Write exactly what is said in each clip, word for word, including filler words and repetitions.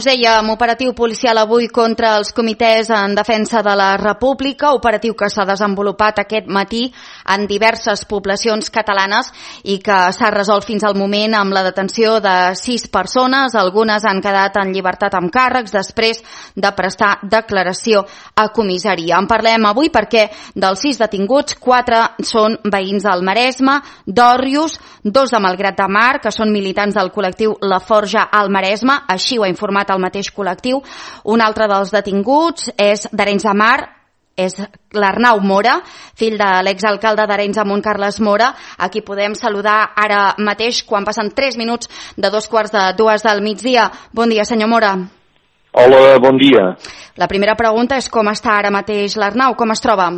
dèiem, operatiu policial avui contra els comitès en defensa de la República, operatiu que s'ha desenvolupat aquest matí en diverses poblacions catalanes i que s'ha resolt fins al moment amb la detenció de sis persones. Algunes han quedat en llibertat amb càrrecs després de prestar declaració a comissaria. En parlem avui perquè dels sis detinguts, quatre són veïns del Maresme, d'Òrrius, dos de Malgrat de Mar, que són militants del col·lectiu La Forja al Maresme, així ho ha informat el mateix col·lectiu. Un altre dels detinguts és d'Arenys de Mar, és l'Arnau Mora, fill de l'exalcalde d'Arenys de Munt, Carles Mora, a qui podem saludar ara mateix quan passen tres minuts de dos quarts de dues del migdia. Bon dia, senyor Mora. Hola, bon dia. La primera pregunta és com està ara mateix l'Arnau, com es troba?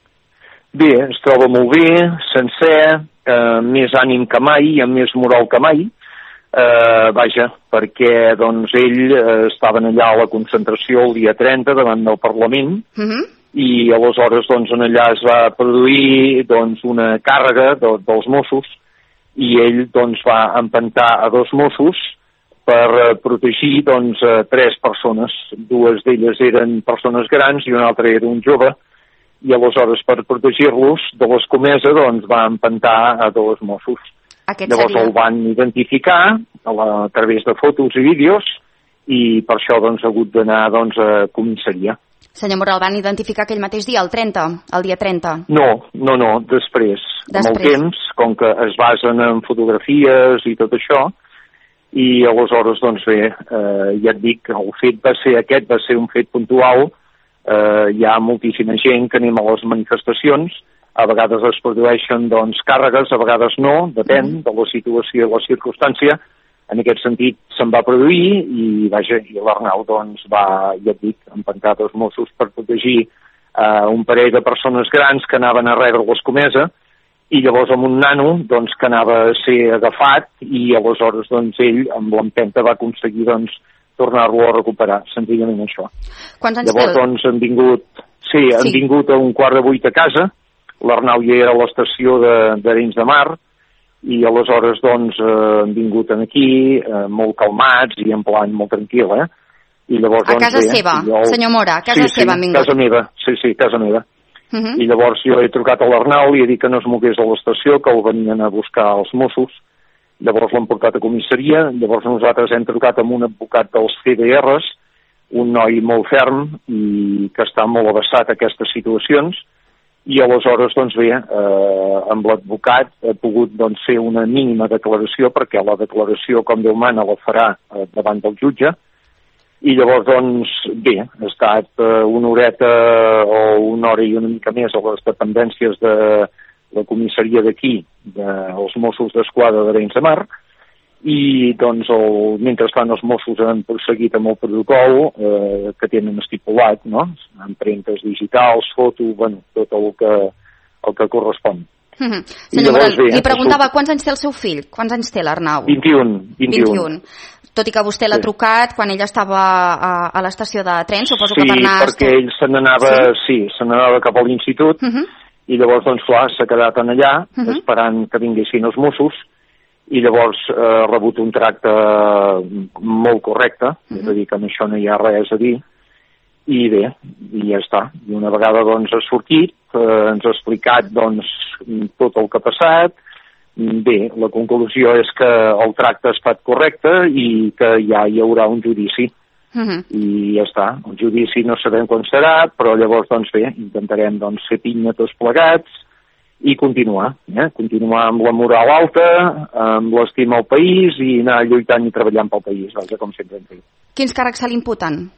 Bé, es troba molt bé, sencer, eh, més ànim que mai, amb més moral que mai. Uh, vaja, perquè doncs ell uh, estaven allà a la concentració el dia trenta davant del Parlament uh -huh. i aleshores doncs en allà es va produir doncs una càrrega de, dels Mossos i ell doncs va empentar a dos Mossos per uh, protegir doncs uh, tres persones, dues d'elles eren persones grans i una altra era un jove i aleshores per protegir-los de l'escomesa doncs va empentar a dos Mossos. Aquest Llavors seria... el van identificar a, la, a través de fotos i vídeos i per això doncs, ha hagut d'anar doncs, a comissaria. Senyor Mora, el van identificar aquell mateix dia, el trenta, el dia trenta? No, no, no, després. després. Amb el temps, com que es basen en fotografies i tot això, i aleshores, doncs bé, eh, ja et dic, el fet va ser aquest, va ser un fet puntual, eh, hi ha moltíssima gent que anem a les manifestacions, a vegades es produeixen doncs, càrregues, a vegades no, depèn de la situació i la circumstància. En aquest sentit se'n va produir i, vaja, i l'Arnau doncs, va, ja et dic, empentar dos Mossos per protegir eh, un parell de persones grans que anaven a rebre l'escomesa i llavors amb un nano doncs, que anava a ser agafat i aleshores doncs, ell amb l'empenta va aconseguir doncs, tornar-lo a recuperar, senzillament això. Quants anys llavors té? doncs, han vingut, sí, han sí. vingut a un quart de vuit a casa. L'Arnau ja era a l'estació d'Arenys de, de Mar i aleshores doncs eh, han vingut aquí eh, molt calmats i en plan molt tranquil, eh? I llavors, a doncs, casa bé, seva, jo... senyor Mora, a casa sí, seva sí, han vingut. casa meva, sí, sí, casa meva. Uh -huh. I llavors jo he trucat a l'Arnau i he dit que no es mogués a l'estació, que el venien a buscar els Mossos. Llavors l'han portat a comissaria, llavors nosaltres hem trucat amb un advocat dels C D Rs, un noi molt ferm i que està molt avançat a aquestes situacions, i aleshores, doncs bé, eh, amb l'advocat he pogut doncs, fer una mínima declaració, perquè la declaració, com Déu mana, la farà eh, davant del jutge, i llavors, doncs, bé, ha estat eh, una horeta o una hora i una mica més a les dependències de la comissaria d'aquí, dels Mossos d'Esquadra d'Arenys de Mar, i doncs el, mentrestant els Mossos han prosseguit amb el protocol eh, que tenen estipulat, no? Empremtes digitals, foto, bueno, tot el que, el que correspon. Uh -huh. Senyor Morel, li preguntava quants anys té el seu fill? Quants anys té l'Arnau? vint-i-un. vint-i-un. Tot i que vostè l'ha sí. trucat quan ell estava a, a l'estació de tren, suposo sí, que per anar... Sí, perquè ell se n'anava, sí, sí se n'anava cap a l'institut, uh -huh. i llavors, doncs, clar, s'ha quedat en allà, uh -huh. esperant que vinguessin els Mossos, i llavors eh, ha rebut un tracte molt correcte, uh -huh. és a dir, que amb això no hi ha res a dir, i bé, i ja està. I una vegada doncs ha sortit, eh, ens ha explicat doncs tot el que ha passat. Bé, la conclusió és que el tracte ha estat correcte i que ja hi haurà un judici. Uh -huh. I ja està. El judici no sabem quan serà, però llavors doncs bé, intentarem doncs fer pinya tots plegats i continuar, eh? continuar amb la moral alta, amb l'estima al país i anar lluitant i treballant pel país, vaja, com sempre hem fet. Quins càrrecs se l'imputen?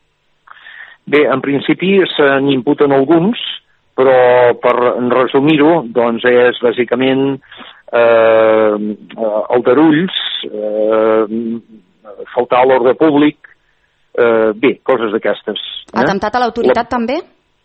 Bé, en principi se n'imputen alguns, però per resumir-ho, doncs és bàsicament eh, aldarulls, eh, faltar a l'ordre públic, eh, bé, coses d'aquestes. Eh? Atemptat a l'autoritat la... també?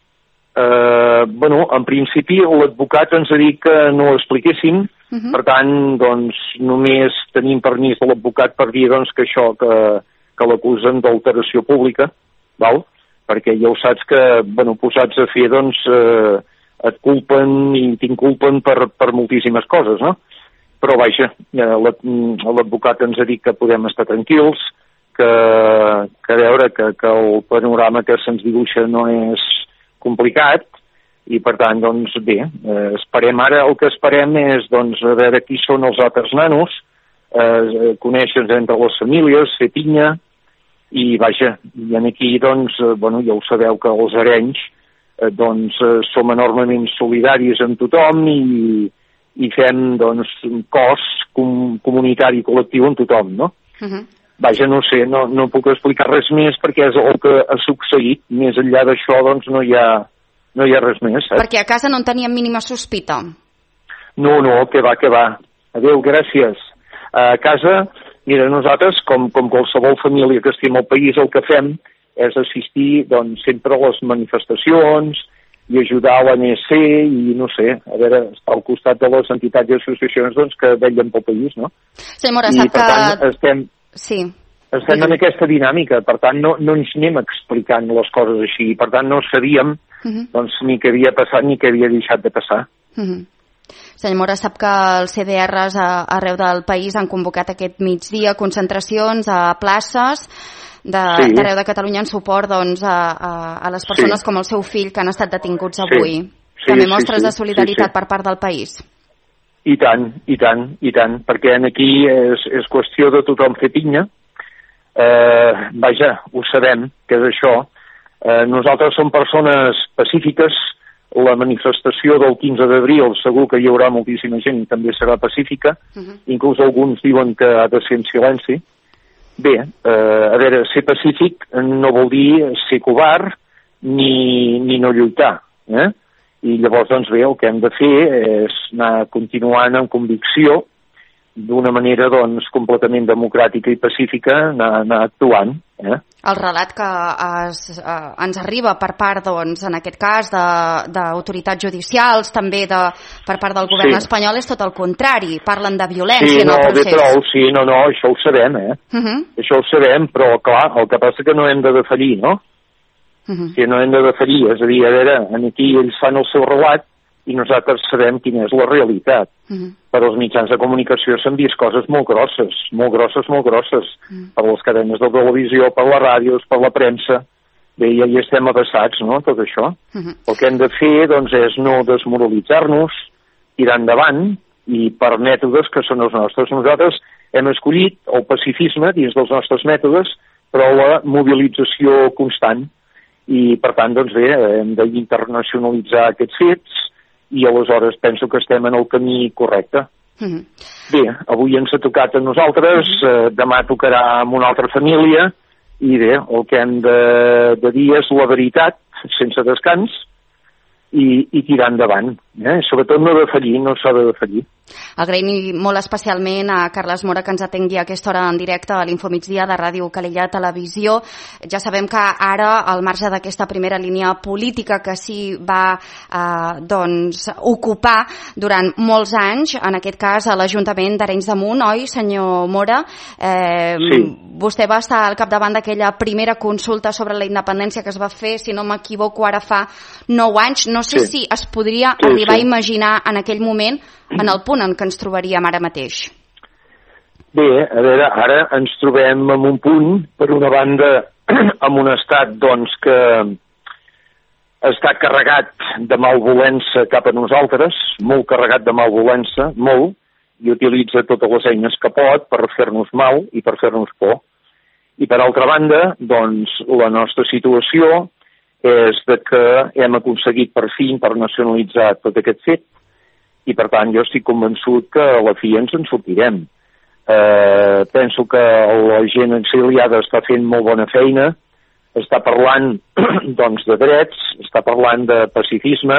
Eh, bueno, en principi l'advocat ens ha dit que no ho expliquéssim, uh -huh. per tant, doncs, només tenim permís de l'advocat per dir doncs, que això, que, que l'acusen d'alteració pública, val? Perquè ja ho saps que, bueno, posats a fer, doncs, eh, et culpen i t'inculpen per, per moltíssimes coses, no? Però, vaja, l'advocat ens ha dit que podem estar tranquils, que, que veure que, que el panorama que se'ns dibuixa no és complicat, i per tant, doncs bé, eh, esperem ara, el que esperem és doncs a veure qui són els altres nanos, eh, conèixer entre les famílies, fer pinya, i vaja, i aquí doncs, eh, bueno, ja ho sabeu que els arenys eh, doncs eh, som enormement solidaris amb tothom i, i fem doncs un cos com, comunitari col·lectiu amb tothom, no? Uh-huh. Vaja, no sé, no, no puc explicar res més perquè és el que ha succeït, més enllà d'això doncs no hi ha No hi ha res més, saps? Perquè a casa no en teníem mínima sospita. No, no, que va, que va. Adéu, gràcies. A casa, mira, nosaltres, com, com qualsevol família que estem al país, el que fem és assistir, doncs, sempre a les manifestacions i ajudar a l'A N C i, no sé, a veure, estar al costat de les entitats i associacions doncs, que vetllen pel país, no? Senyor Mora, I, sap per que... tant, estem... Sí. Estem en aquesta dinàmica, per tant no, no ens anem explicant les coses així, per tant no sabíem uh-huh. doncs, ni què havia passat ni què havia deixat de passar. Uh-huh. Senyor Mora, sap que els C D Rs a, arreu del país han convocat aquest migdia concentracions a places d'arreu de, sí. de Catalunya en suport doncs, a, a, a les persones sí. com el seu fill que han estat detinguts avui. Sí. Sí, També mostres sí, sí, de solidaritat sí, sí. per part del país. I tant, i tant, i tant, perquè aquí és, és qüestió de tothom fer pinya. Eh, vaja, ho sabem, que és això. Eh, nosaltres som persones pacífiques, la manifestació del quinze d'abril segur que hi haurà moltíssima gent i també serà pacífica, uh-huh. inclús alguns diuen que ha de ser en silenci. Bé, eh, a veure, ser pacífic no vol dir ser covard ni, ni no lluitar, eh? I llavors, doncs bé, el que hem de fer és anar continuant amb convicció d'una manera doncs, completament democràtica i pacífica, anar, anar actuant. Eh? El relat que es, eh, ens arriba per part, doncs, en aquest cas, d'autoritats judicials, també de, per part del govern sí. espanyol, és tot el contrari. Parlen de violència sí, en no, el procés. Sí, prou, sí, no, no, això ho sabem, eh? Uh-huh. Això ho sabem, però, clar, el que passa que no hem de defallir, no? Uh-huh. Que no hem de defallir, és a dir, a veure, aquí ells fan el seu relat i nosaltres sabem quina és la realitat. Uh-huh. Per als mitjans de comunicació s'han vist coses molt grosses, molt grosses, molt grosses, uh-huh. per les cadenes de televisió, per les ràdios, per la premsa. Bé, ja hi estem abassats, no?, tot això. Uh-huh. El que hem de fer, doncs, és no desmoralitzar-nos, tirar endavant, i per mètodes que són els nostres. Nosaltres hem escollit el pacifisme dins dels nostres mètodes, però la mobilització constant. I, per tant, doncs bé, hem d'internacionalitzar aquests fets, i aleshores penso que estem en el camí correcte. Uh-huh. Bé, avui ens ha tocat a nosaltres, uh-huh. eh, demà tocarà amb una altra família, i bé, el que hem de, de dir és la veritat, sense descans, i, i tirar endavant. Eh? Sobretot no defallir, no s'ha de defallir. Agraïm molt especialment a Carles Mora que ens atengui a aquesta hora en directe a l'Infomigdia de Ràdio Calella Televisió. Ja sabem que ara, al marge d'aquesta primera línia política que s'hi va eh, doncs, ocupar durant molts anys, en aquest cas a l'Ajuntament d'Arenys de Munt, oi, senyor Mora? Eh, sí. Vostè va estar al capdavant d'aquella primera consulta sobre la independència que es va fer, si no m'equivoco, ara fa nou anys. No sé sí. si es podria sí, arribar sí. a imaginar en aquell moment en el punt en què ens trobaríem ara mateix. Bé, a veure, ara ens trobem en un punt, per una banda, en un estat, doncs, que està carregat de malvolença cap a nosaltres, molt carregat de malvolença, molt, i utilitza totes les eines que pot per fer-nos mal i per fer-nos por. I per altra banda, doncs, la nostra situació és de que hem aconseguit per fi internacionalitzar tot aquest fet, i per tant jo estic convençut que a la fi ens en sortirem. Eh, penso que la gent exiliada està fent molt bona feina, està parlant doncs, de drets, està parlant de pacifisme,